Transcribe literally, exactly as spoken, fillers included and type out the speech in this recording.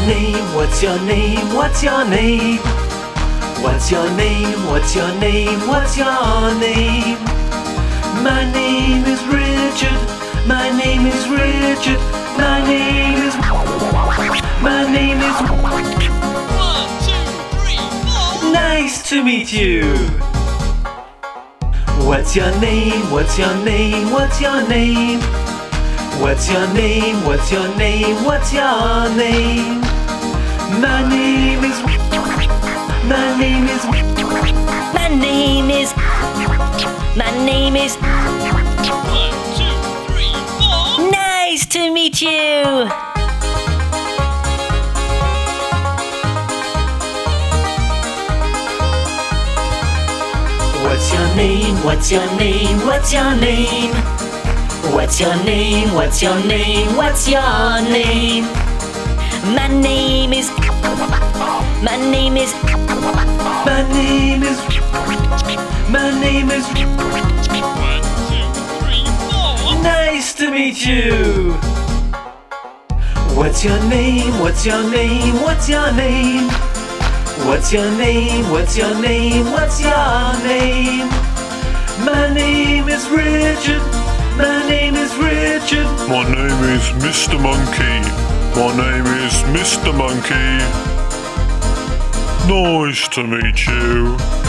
name? What's your name? What's your name? What's your name? What's your name? What's your name? My name is Richard. My name is Richard. My name is. My name is. One, two, three, four. Nice to meet you. What's your name? What's your name? What's your name? What's your name? What's your name? What's your name? My name is. My name is. My name is. My name is. One, two, three, four. Nice to meet you. What's your name? What's your name? What's your name? What's your name? What's your name? What's your name? My name is. My name is. My name is. My name is. One, two, three, four. Nice to meet you. What's your name? What's your name? What's your name? What's your name? What's your name? What's your name? My name is Richard. My name is Richard. My name is Mister Monkey. My name is Mister Monkey. Nice to meet you.